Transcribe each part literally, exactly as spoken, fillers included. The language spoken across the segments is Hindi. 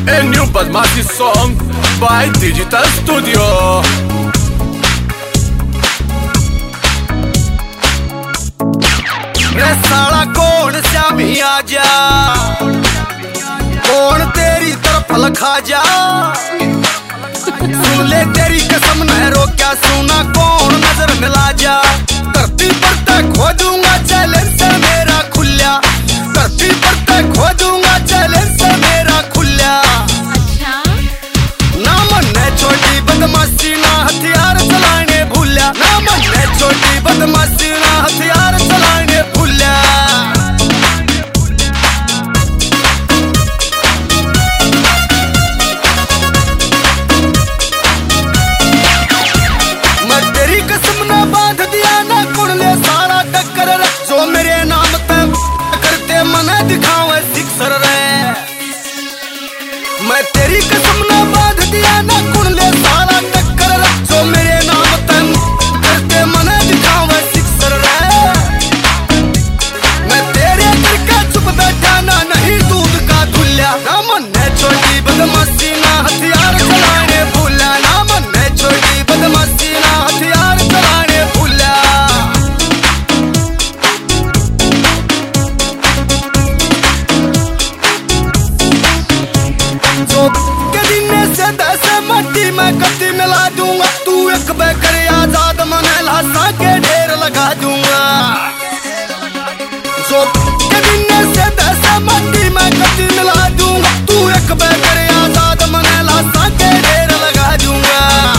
A new Badmasi song by Digital Studio. रे साला कौन श्यामी आजा, कौन तेरी तरफ लखा जा। सुन ले तेरी कसम न रोक्या, सुना कौन नजर मिला जा। धरती पर तक खो दूंगा चैलेंज से मेरा खुल्या, धरती पर तक खो दूंगा चैलेंज से मेरा खुल्या। ना मन ने छोटी बदमाशी ना हथियार चलाने भूल्या, ना मन ने छोटी बदमाशी ना हथियार चलाने भूल्या। मैं तेरी कसम ना बांध दिया ना कुण ले सारा टक्कर, जो मेरे नाम पे करते मना दिखावे सिक्सर रे। मैं तेरी कसम ना बांध दिया ना कुण ले सारा टक्कर, जो मेरे नाम पे करते मना दिखावे सिक्सर रे। मैं तेरे करके चुप बैठा ना नहीं दूध का धुल्या, ना मन ने छोटी बदमाशी ना हथियार चलाने भूला, ना मन ने छोटी बदमाशी ना हथियार चलाने भूला। जो के दिन से दस मट्टी में कट्टी मिला दूंगा, तू एक बेकर आजाद मने लाशा के ढेर लगा दूंगा। जो के दिन से दस मट्टी में कट्टी मिला दूंगा, तू एक बेकर आजाद मने लाशा के ढेर लगा दूंगा।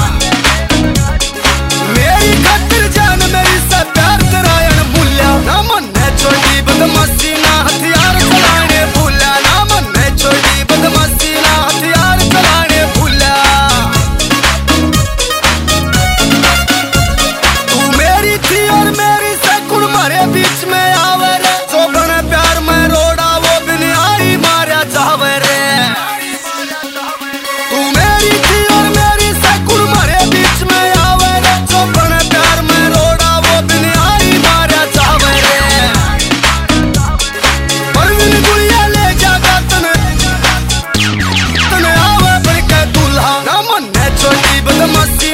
मेरी खातिर जान मेरी से प्यार तेरा मूल्या, ना मन ने छोटी बदमाशी ना हथियार चलाने भूला, ना मन ने छोटी बदमाशी ना हथियार चलाने भूला। तू मेरी थी और मेरी से कुण मारे बीच में आवे रे, जो बने प्यार में रोड़ा वो बिन आई मारा चावे रे। तू मेरी थी और मेरी से कुण मारे बीच में आवे रे, जो बने प्यार में रोड़ा वो बिन आई मारा चावे रे। परवीन गुड़िया ले जागा तने तने आवे बन के दूल्हा, ना मन ने छोटी बदमाशी